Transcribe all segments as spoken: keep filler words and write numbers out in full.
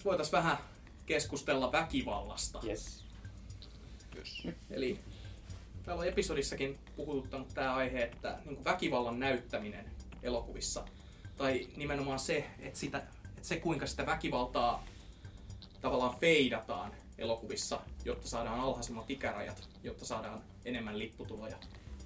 voitaisiin vähän keskustella väkivallasta. Yes. Yes. Eli täällä on episodissakin puhututtanut tämä aihe, että niin kuin väkivallan näyttäminen elokuvissa, tai nimenomaan se, että, sitä, että se kuinka sitä väkivaltaa tavallaan feidataan elokuvissa, jotta saadaan alhaisemmat ikärajat, jotta saadaan enemmän lipputuloja.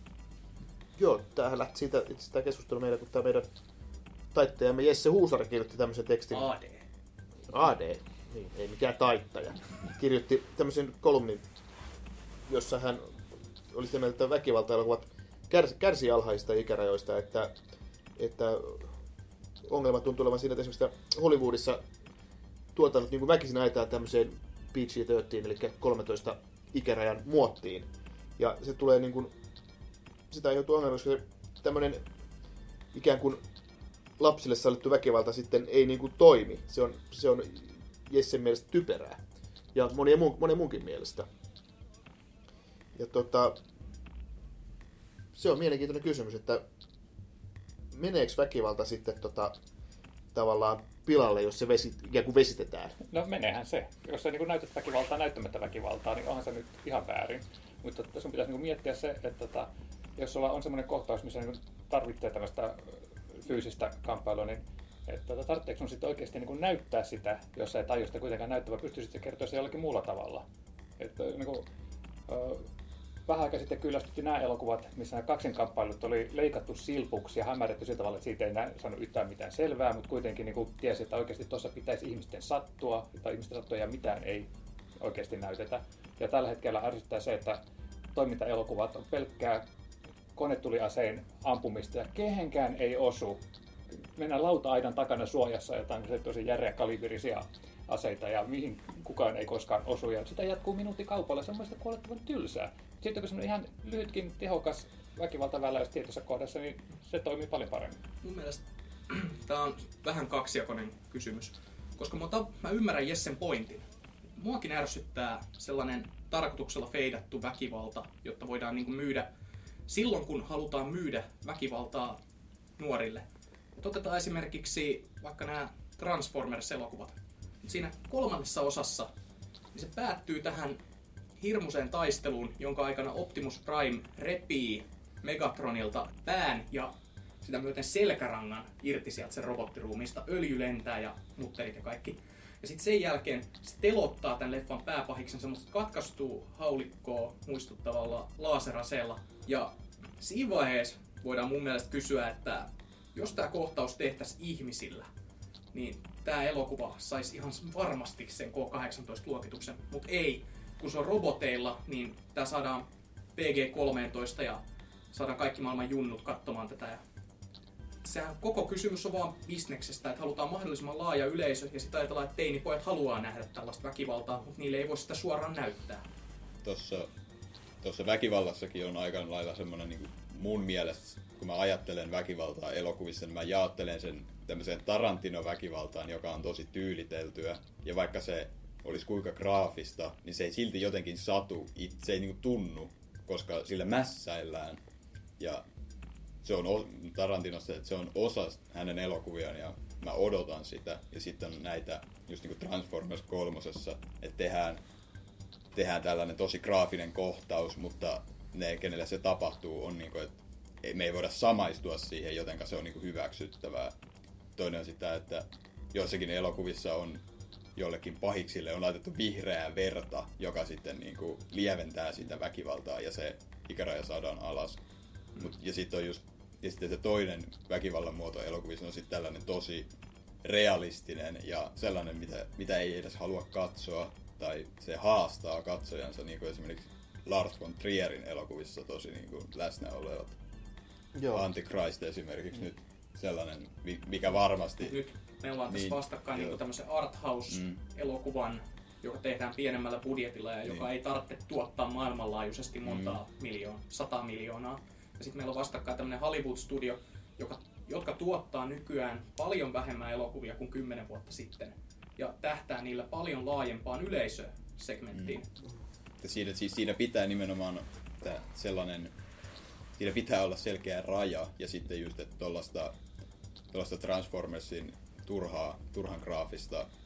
Joo, tämähän lähti siitä itse tämä keskustelu meillä, kun tämä meidän taittajamme Jesse Huusari kirjoitti tämmöisen tekstin. A D. A D, niin, ei mikään taittaja. Kirjoitti tämmöisen kolumnin, jossa hän oli sitä mieltä, että väkivalta-elokuvat kärs, kärsii alhaisista ikärajoista, että, että ongelma tuntuu olevan siinä, että esimerkiksi Hollywoodissa tuotannut niin kuin väkisin aitaan tämmöiseen P G kolmetoista, eli kolmetoista ikärajan muottiin. Ja se tulee niin kuin, sitä aiheutuu ongelma, koska tämmöinen ikään kuin lapsille sallittu väkivalta sitten ei niin kuin toimi. Se on, se on Jessen mielestä typerää. Ja monen, muun, monen muunkin mielestä. Ja tota, se on mielenkiintoinen kysymys, että meneekö väkivalta sitten tota, tavallaan pilalle, jos se vesi, ikään kuin vesitetään? No meneehän se. Jos sä niin näytät väkivaltaa näyttämättä väkivaltaa, niin onhan se nyt ihan väärin. Mutta sun pitäisi niin miettiä se, että tota, jos sulla on semmoinen kohtaus, missä niin tarvitsee tämmöistä fyysistä kamppailua, niin että tarvitseeko sun sitten oikeasti niin näyttää sitä, jos sä et aio sitä kuitenkaan näyttää, vai pystyisit se kertoa se jollakin muulla tavalla. Että, niin kuin, vähän aikaa sitten kyllästytti nämä elokuvat, missä nämä kaksinkamppailut oli leikattu silpuksi ja hämärretty sillä tavalla, että siitä ei nä- saanut yhtään mitään selvää, mutta kuitenkin niin kuin tiesi, että oikeasti tuossa pitäisi ihmisten sattua, tai ihmisten sattua ja mitään ei oikeasti näytetä. Ja tällä hetkellä ärsyttää se, että toimintaelokuvat on pelkkää konetuliaseen ampumista ja kehenkään ei osu. Mennään lauta-aidan takana suojassa jotain tosi järeä kaliberisia aseita ja mihin kukaan ei koskaan osu. Ja sitä jatkuu minuutti kaupalla. Se on mielestäni kuolettavan tylsää. Sitten kun se on ihan lyhytkin, tehokas väkivaltaväläys tietyssä kohdassa, niin se toimii paljon paremmin. Mun mielestä tämä on vähän kaksijakoinen kysymys, koska mä, ta- mä ymmärrän Jessen pointin. Muakin ärsyttää sellainen tarkoituksella feidattu väkivalta, jotta voidaan niin kuin myydä silloin, kun halutaan myydä väkivaltaa nuorille. Et otetaan esimerkiksi vaikka nämä Transformers-elokuvat. Siinä kolmannessa osassa niin se päättyy tähän hirmuiseen taisteluun, jonka aikana Optimus Prime repii Megatronilta pään ja sitä myöten selkärangan irti sieltä sen robottiruumista. Öljy lentää ja mutterit ja kaikki. Ja sitten sen jälkeen se telottaa tämän leffan pääpahiksen semmoista katkaistuu haulikkoa muistuttavalla laaseraseella. Ja siinä vaiheessa voidaan mun mielestä kysyä, että jos tämä kohtaus tehtäisiin ihmisillä, niin tämä elokuva saisi ihan varmasti sen K kahdeksantoista-luokituksen. Mutta ei, kun se on roboteilla, niin tämä saadaan P G kolmetoista ja saadaan kaikki maailman junnut katsomaan tätä. Ja sehän koko kysymys on vaan bisneksestä, että halutaan mahdollisimman laaja yleisö ja sitten ajatellaan, että teinipojat haluaa nähdä tällaista väkivaltaa, mutta niille ei voi sitä suoraan näyttää. Tuossa, tuossa väkivallassakin on aika lailla semmoinen niin kuin mun mielestä, kun mä ajattelen väkivaltaa elokuvissa, niin mä jaottelen sen tämmöiseen Tarantino-väkivaltaan, joka on tosi tyyliteltyä. Ja vaikka se olisi kuinka graafista, niin se ei silti jotenkin satu, se ei niin kuin tunnu, koska sillä mässäillään. Ja se on Tarantinosta, että se on osa hänen elokuviaan ja mä odotan sitä. Ja sitten on näitä, just niin kuin Transformers kolmosessa, että tehdään, tehdään tällainen tosi graafinen kohtaus, mutta ne, kenelle se tapahtuu, on niin kuin, että me ei voida samaistua siihen, jotenka se on niin kuin hyväksyttävää. Toinen on sitä, että joissakin elokuvissa on jollekin pahiksille on laitettu vihreää verta, joka sitten niin kuin lieventää sitä väkivaltaa ja se ikäraja saadaan alas. Mut, ja sitten on just ja sitten se toinen väkivallan muoto elokuvissa on sitten tällainen tosi realistinen ja sellainen, mitä, mitä ei edes halua katsoa tai se haastaa katsojansa, niin kuin esimerkiksi Lars von Trierin elokuvissa tosi niin kuin läsnä olevat. Joo. Antichrist esimerkiksi nyt sellainen, mikä varmasti... Nyt me ollaan tässä niin, vastakkain niin tämmöisen arthouse-elokuvan, mm. joka tehdään pienemmällä budjetilla ja niin. joka ei tarvitse tuottaa maailmanlaajuisesti montaa mm. miljoonaa, sata miljoonaa. Ja sitten meillä on vastakkain tämmöinen Hollywood-studio, joka, jotka tuottaa nykyään paljon vähemmän elokuvia kuin kymmenen vuotta sitten. Ja tähtää niillä paljon laajempaan yleisösegmenttiin. Mm. Siinä, siis siinä pitää nimenomaan sellainen... Siinä pitää olla selkeä raja ja sitten just, että tuollaista Transformersin turhaa, turhan graafista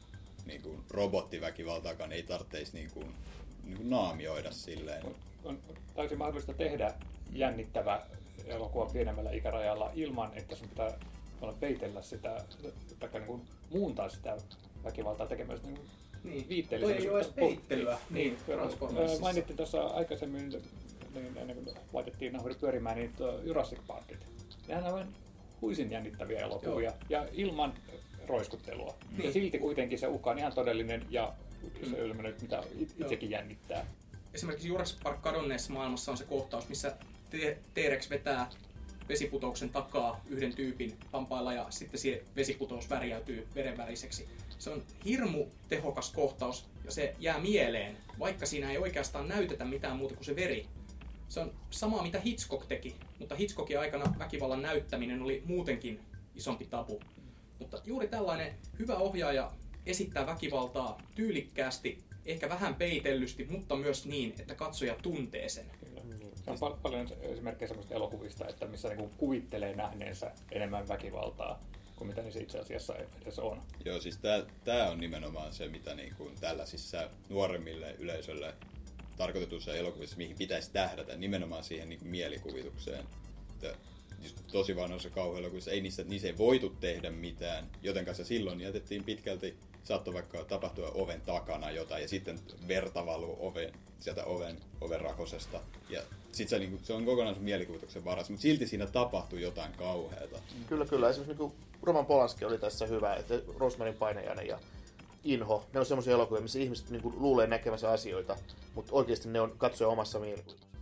niin kuin robottiväkivaltaakaan ei tarvitsisi niin kuin, niin kuin naamioida silleen. On, on täysin mahdollista tehdä jännittävä elokuva pienemmällä ikärajalla ilman, että sun pitää olla peitellä sitä, tai niin kuin muuntaa sitä väkivaltaa tekemään sitä niin Niin. viitteellisellä. Toi ei ole edes peittelyä. Niin, Niin, mainittiin tuossa aikaisemmin, niin ennen kuin laitettiin nauhuri pyörimään, niin Jurassic Parkit. Nehän on aivan huisin jännittäviä elokuvia Joo. ja ilman roiskuttelua. Niin. Ja silti kuitenkin se uhka on ihan todellinen ja se ilmenee, mitä itsekin jännittää. Esimerkiksi Jurassic Park kadonneessa maailmassa on se kohtaus, missä T-Rex vetää vesiputouksen takaa yhden tyypin hampailla ja sitten se vesiputous värjäytyy verenväriseksi. Se on hirmu tehokas kohtaus ja se jää mieleen, vaikka siinä ei oikeastaan näytetä mitään muuta kuin se veri. Se on samaa mitä Hitchcock teki, mutta Hitchcockin aikana väkivallan näyttäminen oli muutenkin isompi tabu. Mutta juuri tällainen hyvä ohjaaja esittää väkivaltaa tyylikkäästi, ehkä vähän peitellysti, mutta myös niin, että katsoja tuntee sen. Se on pal- paljon esimerkkejä sellaisista elokuvista, että missä niinku kuvittelee nähneensä enemmän väkivaltaa kuin mitä se itse asiassa edes on. Joo, siis tämä on nimenomaan se, mitä niinku tällaisissa nuoremmille yleisölle tarkoitetuissa elokuvissa, mihin pitäisi tähdätä, nimenomaan siihen niinku mielikuvitukseen. Että tosi vanhoissa kauhuelokuvissa ei niissä, niissä ei voitu tehdä mitään, joten kanssa silloin jätettiin pitkälti, saattoi vaikka tapahtua oven takana jotain ja sitten verta valuu oven, sieltä oven, oven rakosesta. Ja sit se, niinku, se on kokonaan mielikuvituksen varassa, mutta silti siinä tapahtui jotain kauheata. Kyllä, kyllä. Esimerkiksi niin Roman Polanski oli tässä hyvä, että Rosemarin painajainen ja Inho, ne on semmoisia elokuvia, missä ihmiset niin kuin luulee näkemänsä asioita, mutta oikeasti ne on katsoja omassa mielikuvituksessa.